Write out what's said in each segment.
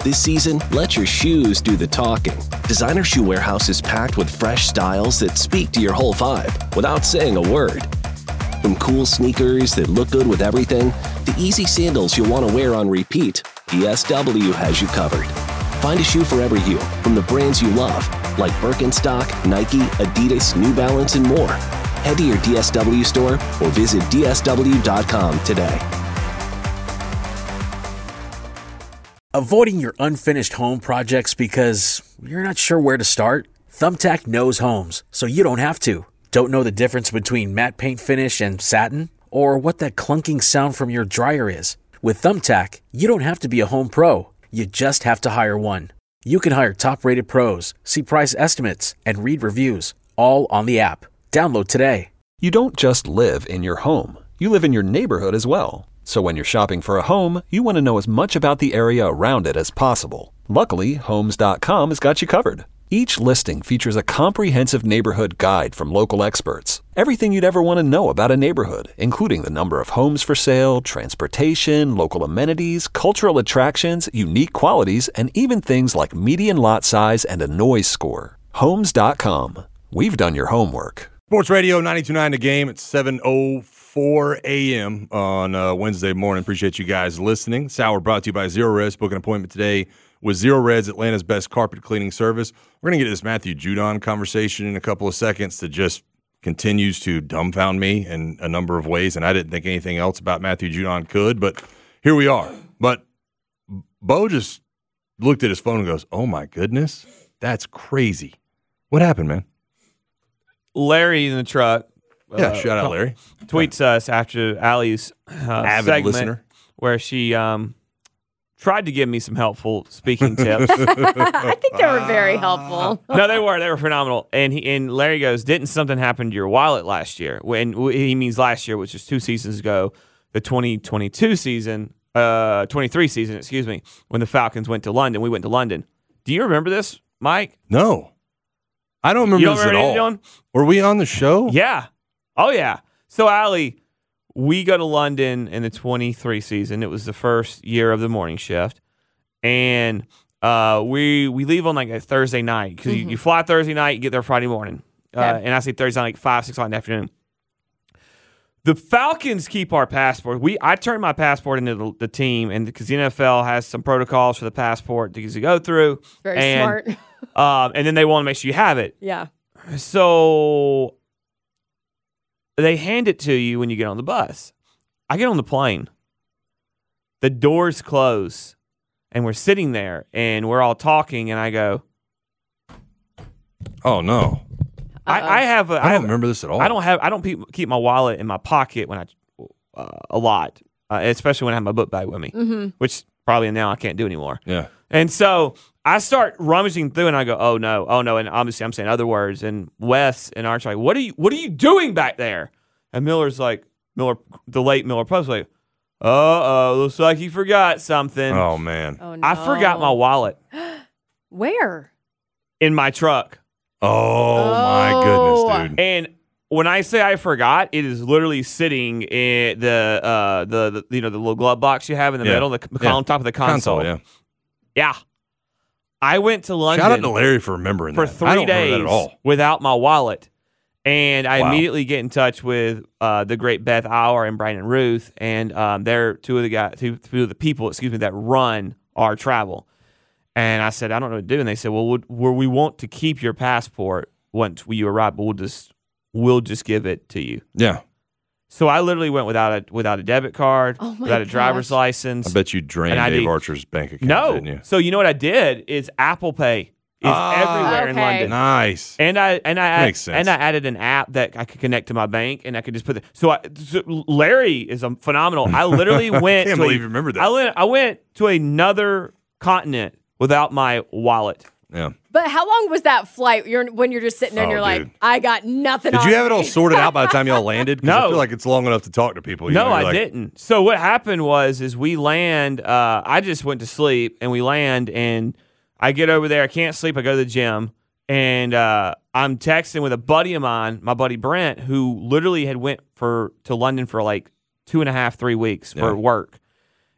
This season, let your shoes do the talking. Designer Shoe Warehouse is packed with fresh styles that speak to your whole vibe without saying a word. From cool sneakers that look good with everything, to easy sandals you'll want to wear on repeat, DSW has you covered. Find a shoe for every you from the brands you love, like Birkenstock, Nike, Adidas, New Balance, and more. Head to your DSW store or visit dsw.com today. Avoiding your unfinished home projects because you're not sure where to start? Thumbtack knows homes, so you don't have to. Don't know the difference between matte paint finish and satin? Or what that clunking sound from your dryer is? With Thumbtack, you don't have to be a home pro. You just have to hire one. You can hire top-rated pros, see price estimates, and read reviews, all on the app. Download today. You don't just live in your home. You live in your neighborhood as well. So when you're shopping for a home, you want to know as much about the area around it as possible. Luckily, Homes.com has got you covered. Each listing features a comprehensive neighborhood guide from local experts. Everything you'd ever want to know about a neighborhood, including the number of homes for sale, transportation, local amenities, cultural attractions, unique qualities, and even things like median lot size and a noise score. Homes.com. We've done your homework. Sports Radio 92.9 The Game at 7:04 a.m. on Wednesday morning. Appreciate you guys listening. This hour brought to you by Zero Res. Book an appointment today with Zero Res, Atlanta's best carpet cleaning service. We're going to get this Matthew Judon conversation in a couple of seconds that just continues to dumbfound me in a number of ways, and I didn't think anything else about Matthew Judon could, but here we are. But Bo just looked at his phone and goes, oh, my goodness, that's crazy. What happened, man? Larry in the truck. Shout out Larry. Tweets us after Allie's avid segment listener, where she tried to give me some helpful speaking tips. I think they were very helpful. No, they were phenomenal. And Larry goes, didn't something happen to your wallet last year? When he means last year, which was 2 seasons ago, the 2022 season, 23 season, excuse me, when the Falcons went to London. We went to London. Do you remember this, Mike? No. I don't remember this at all. Were we on the show? Yeah. Oh, yeah. So, Allie, we go to London in the 23 season. It was the first year of the morning shift. And we leave on like a Thursday night because you fly Thursday night, you get there Friday morning. And I say Thursday night, like 5, 6 o'clock in the afternoon. The Falcons keep our passport. I turned my passport into the team, and because the NFL has some protocols for the passport to go through. Very smart. And then they want to make sure you have it. Yeah. So they hand it to you when you get on the bus. I get on the plane. The doors close, and we're sitting there, and we're all talking, and I go, oh, no. I don't remember this at all. I don't keep my wallet in my pocket when a lot, especially when I have my book bag with me, which probably now I can't do anymore. Yeah. And so I start rummaging through, and I go, oh no, and obviously I'm saying other words. And Wes and Arch are like, what are you doing back there? And Miller's like, the late Miller Post, like, looks like you forgot something. Oh man, Oh, no. I forgot my wallet Where? in my truck. Oh my goodness, dude. And when I say I forgot, it is literally sitting in the little glove box you have in the middle, on top of the console. Yeah. I went to London. Shout out to Larry for remembering for that. 3 I don't remember days that at all. without my wallet. And I immediately get in touch with the great Beth Auer and Brandon Ruth, and they're two of the people that run our travel. And I said, I don't know what to do. And they said, well, we want to keep your passport once you arrive, but we'll just give it to you. Yeah. So I literally went without a debit card, without a driver's license. I bet you drained Dave Archer's bank account, didn't you? So you know what I did is Apple Pay is everywhere in London. Nice. And I Makes sense. and I added an app that I could connect to my bank, and I could just put so Larry is phenomenal. I literally went. Can't believe you remember that. I went to another continent without my wallet. Yeah. But how long was that flight when you're just sitting there and you're dude. like, I got nothing Did on you have it all me? sorted out by the time y'all landed? 'Cause I No. feel like it's long enough to talk to people. No, I didn't. So what happened is we land. I just went to sleep, and we land, and I get over there. I can't sleep. I go to the gym, and I'm texting with a buddy of mine, my buddy Brent, who literally had went to London for like 2.5, 3 weeks for work.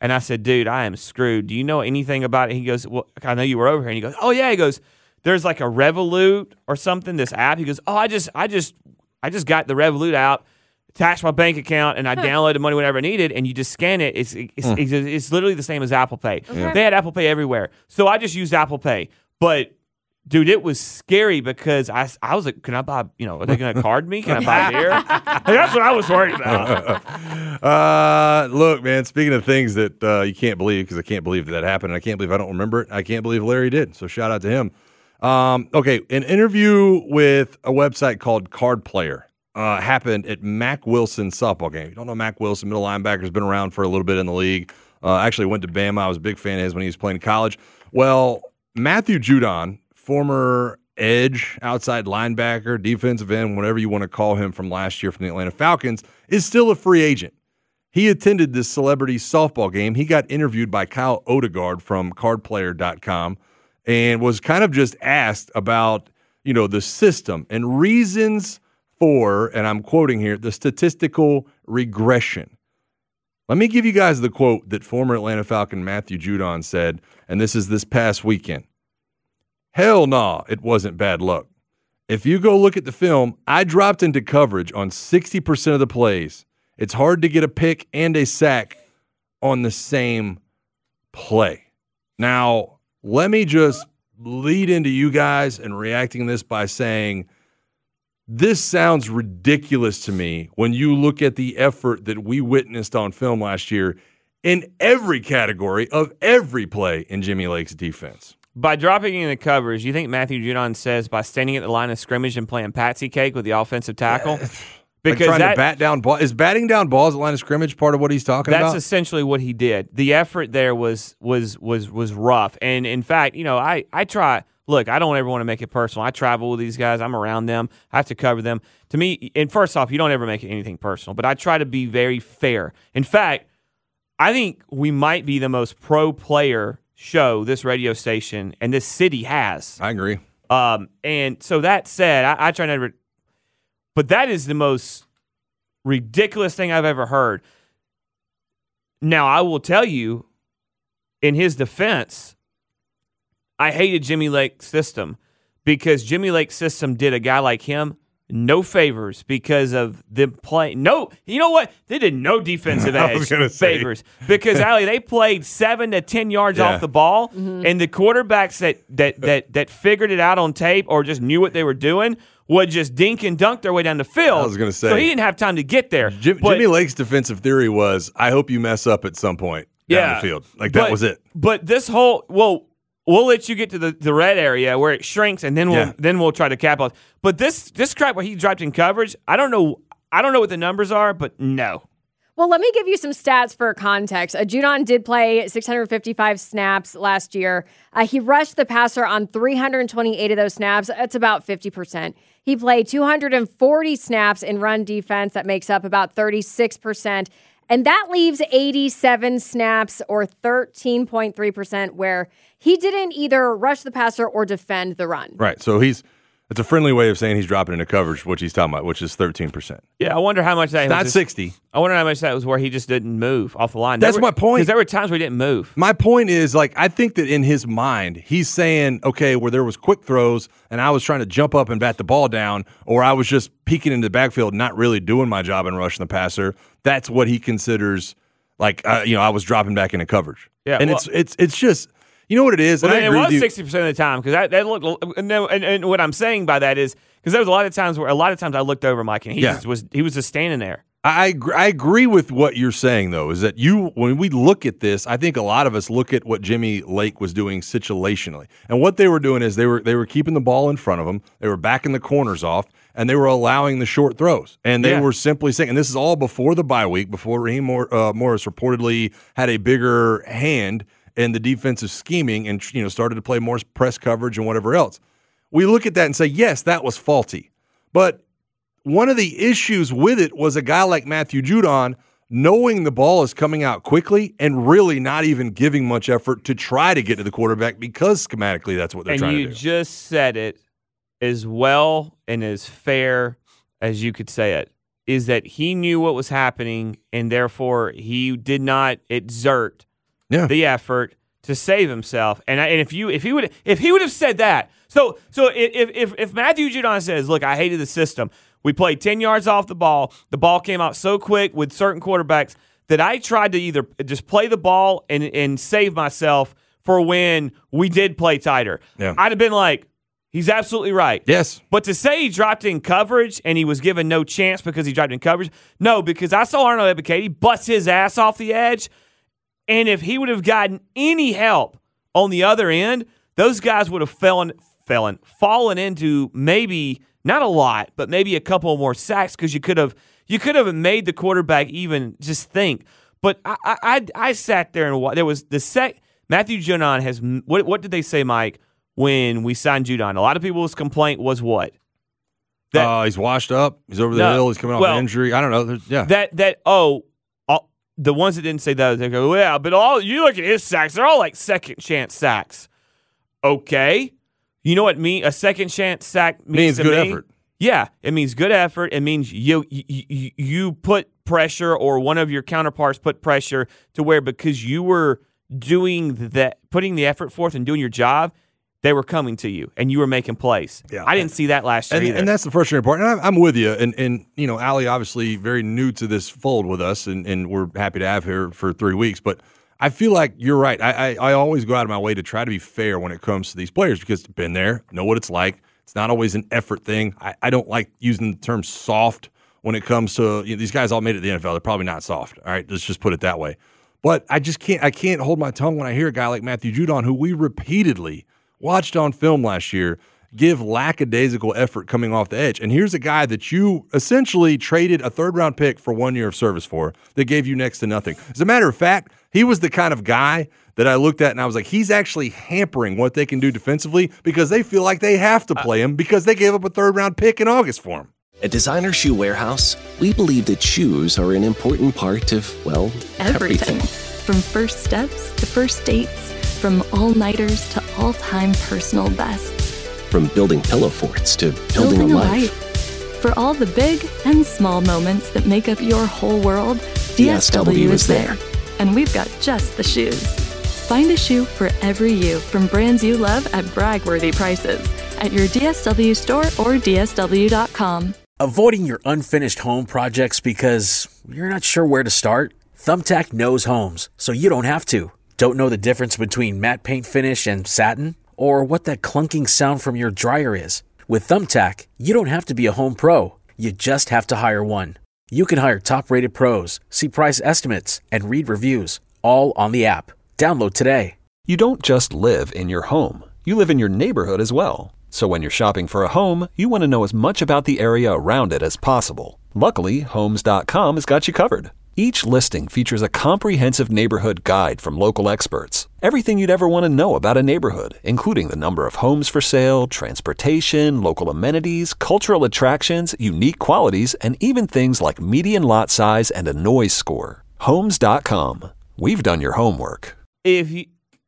And I said, dude, I am screwed. Do you know anything about it? He goes, well, I know you were over here. And he goes, oh, yeah. He goes, there's like a Revolut or something, this app. He goes, oh, I just got the Revolut out, attached my bank account, and I downloaded money whenever I needed, and you just scan it. It's literally the same as Apple Pay. Okay. They had Apple Pay everywhere. So I just used Apple Pay. But, dude, it was scary because I was like, can I buy, are they going to card me? Can I buy beer? That's what I was worried about. Look, man, speaking of things that you can't believe, because I can't believe that happened, and I can't believe I don't remember it, I can't believe Larry did. So shout out to him. Okay, an interview with a website called Card Player happened at Mack Wilson's softball game. You don't know Mack Wilson, middle linebacker, has been around for a little bit in the league. Actually went to Bama. I was a big fan of his when he was playing in college. Well, Matthew Judon, former edge, outside linebacker, defensive end, whatever you want to call him from last year from the Atlanta Falcons, is still a free agent. He attended this celebrity softball game. He got interviewed by Kyle Odegaard from cardplayer.com and was kind of just asked about, the system and reasons for, and I'm quoting here, the statistical regression. Let me give you guys the quote that former Atlanta Falcon Matthew Judon said, and this is this past weekend. Hell nah, it wasn't bad luck. If you go look at the film, I dropped into coverage on 60% of the plays. It's hard to get a pick and a sack on the same play. Now, let me just lead into you guys and reacting this by saying this sounds ridiculous to me when you look at the effort that we witnessed on film last year in every category of every play in Jimmy Lake's defense. By dropping into coverage, you think Matthew Judon says by standing at the line of scrimmage and playing patsy cake with the offensive tackle? Because like trying to bat down ball. Is batting down balls at line of scrimmage part of what he's talking about? That's essentially what he did. The effort there was rough. And in fact, I try. Look, I don't ever want to make it personal. I travel with these guys. I'm around them. I have to cover them. To me, and first off, you don't ever make it anything personal, but I try to be very fair. In fact, I think we might be the most pro player show this radio station and this city has. I agree. And so that said, I try never. But that is the most ridiculous thing I've ever heard. Now, I will tell you, in his defense, I hated Jimmy Lake's system because Jimmy Lake's system did a guy like him no favors because of them playing. No, you know what? They did no defensive edge favors because, Allie, they played 7 to 10 yards off the ball, and the quarterbacks that figured it out on tape or just knew what they were doing would just dink and dunk their way down the field. I was going to say. So he didn't have time to get there. Jimmy Lake's defensive theory was, I hope you mess up at some point down the field. That was it. But this whole, we'll let you get to the red area where it shrinks, and then we'll try to capitalize. But this crap where he dropped in coverage, I don't know what the numbers are, but no. Well, let me give you some stats for context. Judon did play 655 snaps last year. He rushed the passer on 328 of those snaps. That's about 50%. He played 240 snaps in run defense. That makes up about 36%. And that leaves 87 snaps or 13.3% where he didn't either rush the passer or defend the run. Right. So it's a friendly way of saying he's dropping into coverage, which he's talking about, which is 13%. Yeah, I wonder how much that was. Not 60. I wonder how much that was where he just didn't move off the line. That's my point. Because there were times where he didn't move. My point is, I think that in his mind, he's saying, okay, where there was quick throws and I was trying to jump up and bat the ball down, or I was just peeking into the backfield, not really doing my job and rushing the passer. That's what he considers I was dropping back into coverage. Yeah, and it's just. You know what it is? Well, it was 60% of the time because that looked. And what I'm saying by that is because there was a lot of times I looked over Mike and he was just standing there. I agree with what you're saying though. Is that when we look at this, I think a lot of us look at what Jimmy Lake was doing situationally, and what they were doing is they were keeping the ball in front of them. They were backing the corners off, and they were allowing the short throws. And they were simply saying, and this is all before the bye week, before Raheem Morris reportedly had a bigger hand in the defensive scheming and started to play more press coverage and whatever else. We look at that and say, yes, that was faulty. But one of the issues with it was a guy like Matthew Judon knowing the ball is coming out quickly and really not even giving much effort to try to get to the quarterback because schematically that's what they're trying to do. And you just said it as well and as fair as you could say it, is that he knew what was happening and therefore he did not exert the effort to save himself. And if he would have said that, so if Matthew Judon says, "Look, I hated the system. We played 10 yards off the ball came out so quick with certain quarterbacks that I tried to either just play the ball and save myself for when we did play tighter." Yeah. I'd have been like, he's absolutely right. Yes. But to say he dropped in coverage and he was given no chance because he dropped in coverage, no, because I saw Arnold Ebiketie bust his ass off the edge, and if he would have gotten any help on the other end, those guys would have fallen into maybe not a lot, but maybe a couple more sacks because you could have made the quarterback even just think. But I sat there and watched. There was Matthew Judon has what did they say, Mike, when we signed Judon? A lot of people's complaint was what? He's washed up. He's over the hill. He's coming off an injury. I don't know. The ones that didn't say that, they go, yeah, but you look at his sacks, they're all like second chance sacks. Okay. You know what a second chance sack means to good me? effort. Yeah, it means good effort. It means you put pressure, or one of your counterparts put pressure to where, because you were putting the effort forth and doing your job, they were coming to you and you were making plays. Yeah. I didn't see that last year either. And that's the frustrating part. And I'm with you. And you know, Allie obviously very new to this fold with us, and we're happy to have her for 3 weeks. But I feel like you're right. I always go out of my way to try to be fair when it comes to these players because I've been there, know what it's like. It's not always an effort thing. I don't like using the term soft when it comes to these guys all made it to the NFL. They're probably not soft. All right, let's just put it that way. But I can't hold my tongue when I hear a guy like Matthew Judon, who we repeatedly watched on film last year, give lackadaisical effort coming off the edge. And here's a guy that you essentially traded a third-round pick for 1 year of service for that gave you next to nothing. As a matter of fact, he was the kind of guy that I looked at and I was like, he's actually hampering what they can do defensively because they feel like they have to play him because they gave up a third-round pick in August for him. At Designer Shoe Warehouse, we believe that shoes are an important part of, well, everything. From first steps to first dates, from all-nighters to all-time personal bests. From building pillow forts to building a life. For all the big and small moments that make up your whole world, DSW is there. And we've got just the shoes. Find a shoe for every you from brands you love at brag-worthy prices at your DSW store or DSW.com. Avoiding your unfinished home projects because you're not sure where to start? Thumbtack knows homes, so you don't have to. Don't know the difference between matte paint finish and satin? Or what that clunking sound from your dryer is? With Thumbtack, you don't have to be a home pro. You just have to hire one. You can hire top-rated pros, see price estimates, and read reviews, all on the app. Download today. You don't just live in your home. You live in your neighborhood as well. So when you're shopping for a home, you want to know as much about the area around it as possible. Luckily, Homes.com has got you covered. Each listing features a comprehensive neighborhood guide from local experts. Everything you'd ever want to know about a neighborhood, including the number of homes for sale, transportation, local amenities, cultural attractions, unique qualities, and even things like median lot size and a noise score. Homes.com. We've done your homework. Maybe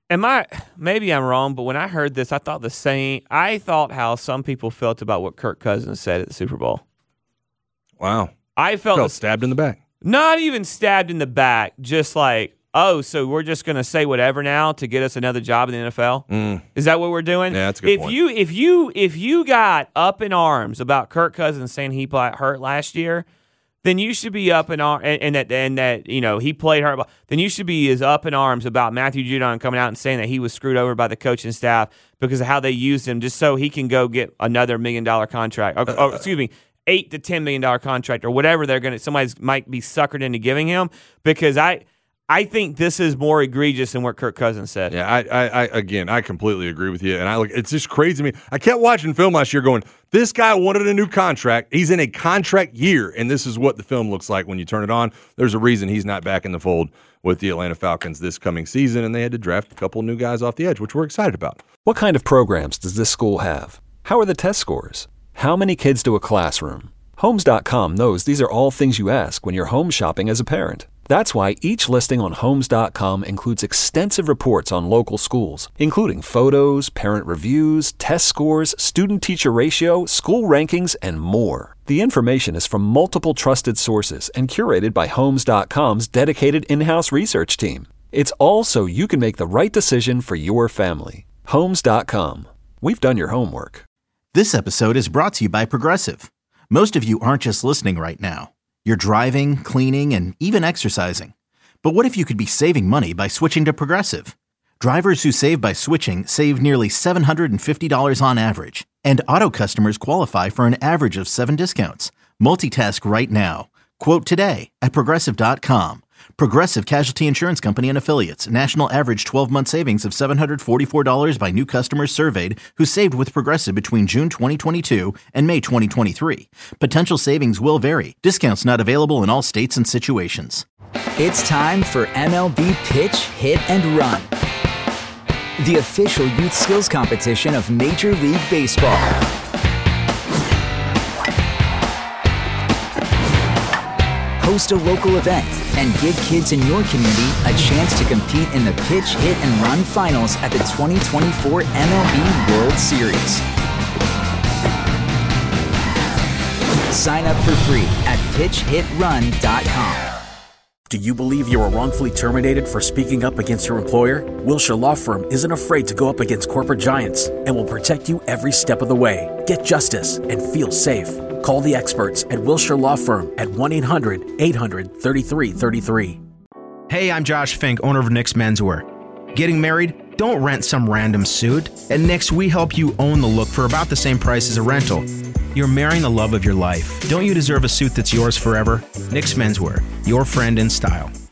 I'm wrong, but when I heard this, I thought the same. I thought how some people felt about what Kirk Cousins said at the Super Bowl. Wow. I felt stabbed in the back. Not even stabbed in the back, just like, oh, so we're just going to say whatever now to get us another job in the NFL? Is that what we're doing? Yeah, that's a good point. If you got up in arms about Kirk Cousins saying he got hurt last year, then you should be up in arms, and that he played hurt. Then you should be as up in arms about Matthew Judon coming out and saying that he was screwed over by the coaching staff because of how they used him, just so he can go get another $1 million contract. Or excuse me. $8 to $10 million contract or whatever somebody might be suckered into giving him, because I think this is more egregious than what Kirk Cousins said. Yeah, I completely agree with you. And it's just crazy to me. I kept watching film last year going, this guy wanted a new contract. He's in a contract year, and this is what the film looks like when you turn it on. There's a reason he's not back in the fold with the Atlanta Falcons this coming season, and they had to draft a couple new guys off the edge, which we're excited about. What kind of programs does this school have? How are the test scores? How many kids do a classroom? Homes.com knows these are all things you ask when you're home shopping as a parent. That's why each listing on Homes.com includes extensive reports on local schools, including photos, parent reviews, test scores, student-teacher ratio, school rankings, and more. The information is from multiple trusted sources and curated by Homes.com's dedicated in-house research team. It's all so you can make the right decision for your family. Homes.com. We've done your homework. This episode is brought to you by Progressive. Most of you aren't just listening right now. You're driving, cleaning, and even exercising. But what if you could be saving money by switching to Progressive? Drivers who save by switching save nearly $750 on average. And auto customers qualify for an average of 7 discounts. Multitask right now. Quote today at Progressive.com. Progressive Casualty Insurance Company and Affiliates. National average 12-month savings of $744 by new customers surveyed who saved with Progressive between June 2022 and May 2023. Potential savings will vary. Discounts not available in all states and situations. It's time for MLB Pitch, Hit, and Run, the official youth skills competition of Major League Baseball. Host a local event and give kids in your community a chance to compete in the Pitch, Hit, and Run finals at the 2024 MLB World Series. Sign up for free at pitchhitrun.com. Do you believe you were wrongfully terminated for speaking up against your employer? Wilshire Law Firm isn't afraid to go up against corporate giants and will protect you every step of the way. Get justice and feel safe. Call the experts at Wilshire Law Firm at 1-800-800-3333. Hey, I'm Josh Fink, owner of Nick's Menswear. Getting married? Don't rent some random suit. At Nick's, we help you own the look for about the same price as a rental. You're marrying the love of your life. Don't you deserve a suit that's yours forever? Nick's Menswear, your friend in style.